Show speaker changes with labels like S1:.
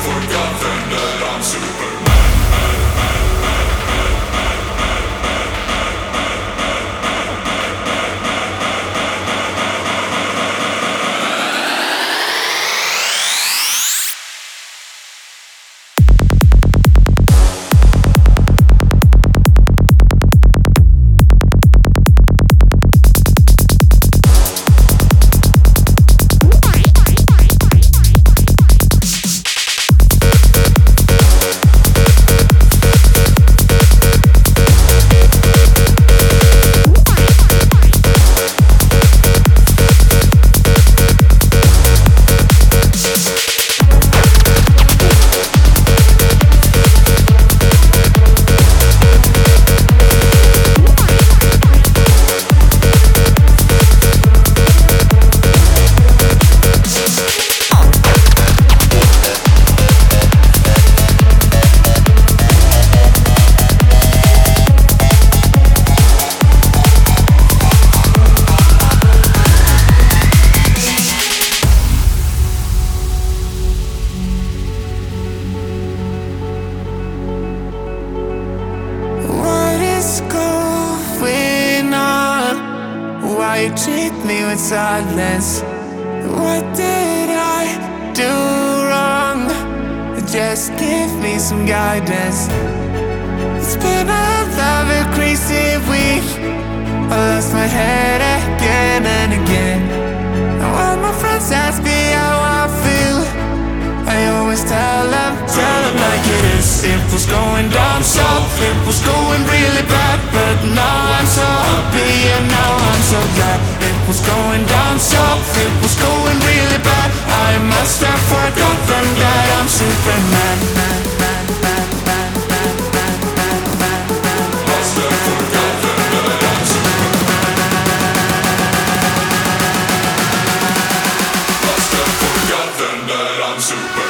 S1: forgotten that I'm Superman. Why you treat me with silence? What did I do wrong? Just give me some guidance. It's been another crazy week. I lost my head again and again. And when my friends ask me how I feel, I always tell them like it is. It was going down south, it was going really bad, but now I'm so happy and now I'm so glad. It was going down south, it was going really bad. I must have forgotten that I'm Superman. Must have forgotten that I'm Superman. Must have forgotten that I'm Superman.